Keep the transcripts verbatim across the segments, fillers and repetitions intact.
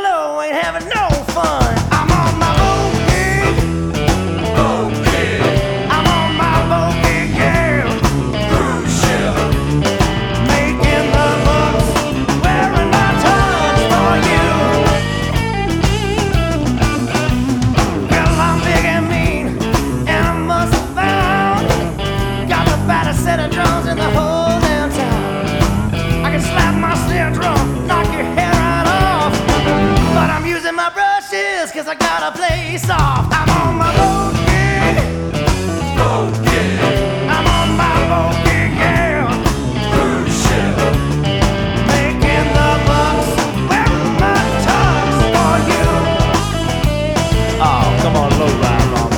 low, ain't having no fun. I'm on my boogie, boogie. I'm on my boogie, yeah. Cruise ship, making the bucks, wearing my tux for you. Well, I'm big and mean, and I must have found got the baddest set of drums in the whole damn town. I can slap my snare drum, knock your hair right off, but I'm using my brushes cause I gotta play soft. I'm on my boogie, boogie. I'm on my boogie, yeah. Cruise ship, making the bucks, wearing my tux for you. Oh, come on, low ride, mama.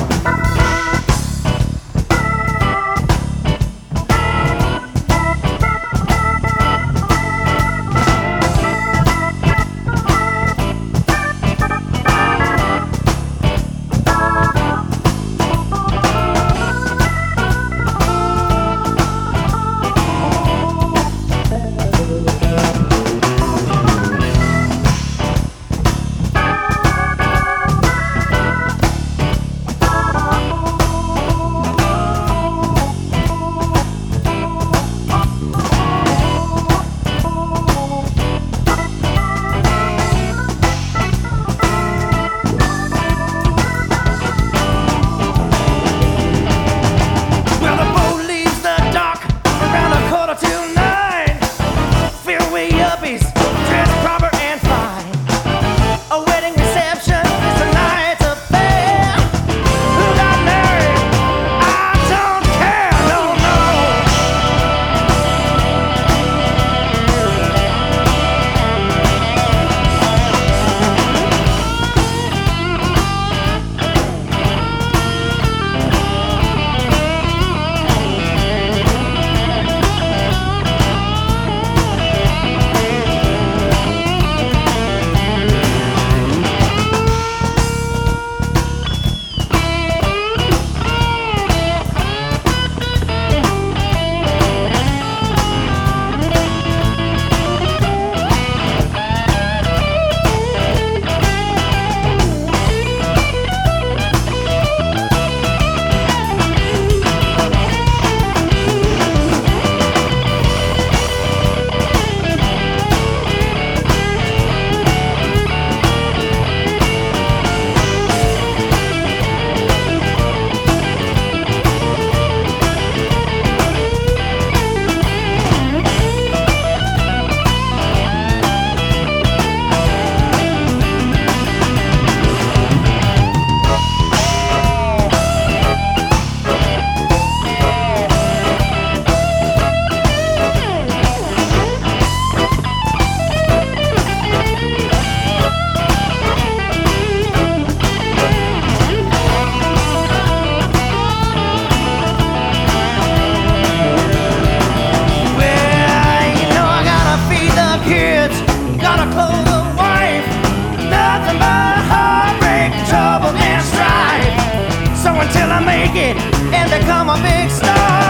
And become a big star.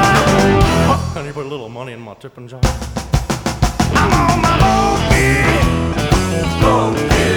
Oh, can you put a little money in my tipping jar? I'm on my boogie, boogie.